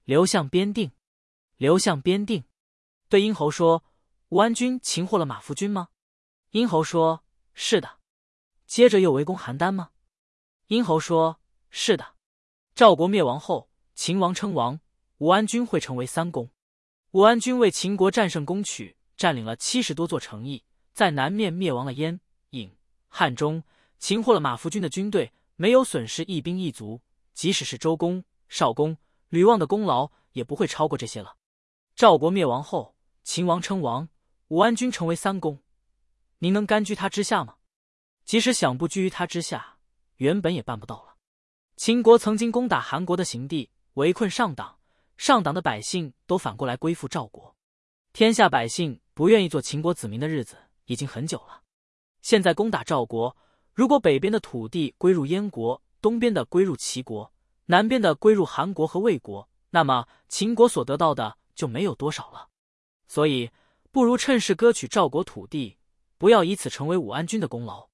刘向边定。刘向边定对殷侯说：“武安君擒获了马夫君吗？”殷侯说：“是的。”接着又围攻邯郸吗？殷侯说：“是的。”赵国灭亡后，秦王称王，武安君会成为三公。武安君为秦国战胜攻取，占领了70多座城邑，在南面灭亡了燕、郢、汉中，擒获了马夫君的军队，没有损失一兵一卒，即使是周公、少公、吕望的功劳，也不会超过这些了。赵国灭亡后，秦王称王，武安君成为三公，您能甘居他之下吗？即使想不居于他之下，原本也办不到了。秦国曾经攻打韩国的行地，围困上党，上党的百姓都反过来归附赵国。天下百姓不愿意做秦国子民的日子已经很久了。现在攻打赵国，如果北边的土地归入燕国，东边的归入齐国，南边的归入韩国和魏国，那么秦国所得到的就没有多少了。所以不如趁势割取赵国土地，不要以此成为武安君的功劳。